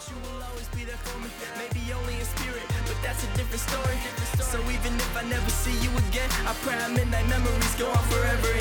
you will always be there for me. Maybe only in spirit, but that's a different story. So even if I never see you again, I pray our midnight memories go on forever